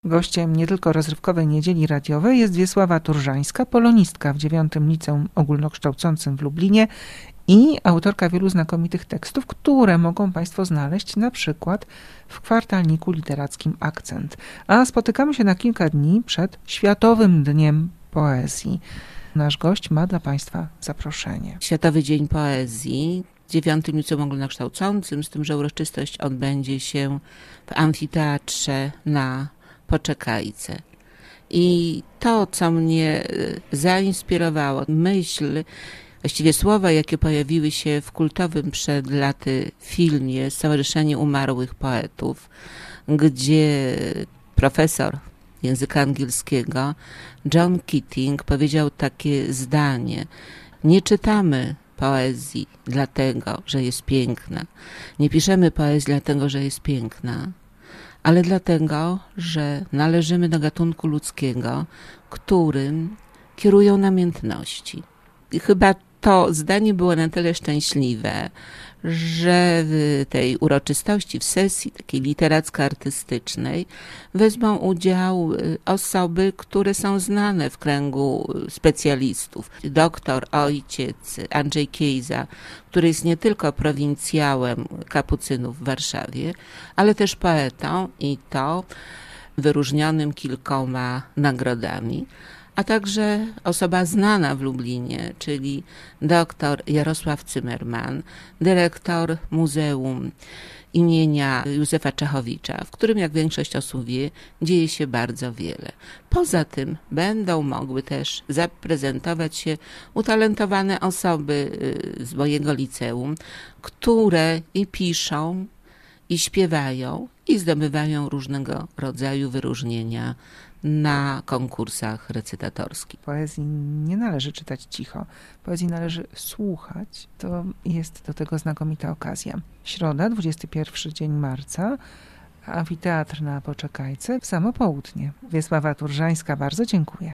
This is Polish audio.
Gościem nie tylko rozrywkowej niedzieli radiowej jest Wiesława Turżańska, polonistka w 9. Liceum Ogólnokształcącym w Lublinie i autorka wielu znakomitych tekstów, które mogą Państwo znaleźć na przykład w kwartalniku literackim Akcent. A spotykamy się na kilka dni przed Światowym Dniem Poezji. Nasz gość ma dla Państwa zaproszenie. Światowy Dzień Poezji w 9. Liceum Ogólnokształcącym, z tym, że uroczystość odbędzie się w amfiteatrze na Poczekajce. I to, co mnie zainspirowało, myśl, właściwie słowa, jakie pojawiły się w kultowym przed laty filmie Stowarzyszenie Umarłych Poetów, gdzie profesor języka angielskiego John Keating powiedział takie zdanie: nie czytamy poezji dlatego, że jest piękna. Nie piszemy poezji dlatego, że jest piękna, ale dlatego, że należymy do gatunku ludzkiego, którym kierują namiętności. I chyba to zdanie było na tyle szczęśliwe, że w tej uroczystości, w sesji takiej literacko-artystycznej wezmą udział osoby, które są znane w kręgu specjalistów. Doktor, ojciec Andrzej Kiejza, który jest nie tylko prowincjałem kapucynów w Warszawie, ale też poetą i to wyróżnionym kilkoma nagrodami, a także osoba znana w Lublinie, czyli dr Jarosław Zimmerman, dyrektor Muzeum imienia Józefa Czechowicza, w którym, jak większość osób wie, dzieje się bardzo wiele. Poza tym będą mogły też zaprezentować się utalentowane osoby z mojego liceum, które i piszą, i śpiewają, i zdobywają różnego rodzaju wyróżnienia na konkursach recytatorskich. Poezji nie należy czytać cicho. Poezji należy słuchać. To jest do tego znakomita okazja. Środa, 21 dzień marca, amfiteatr na Poczekajce w samo południe. Wiesława Turżańska, bardzo dziękuję.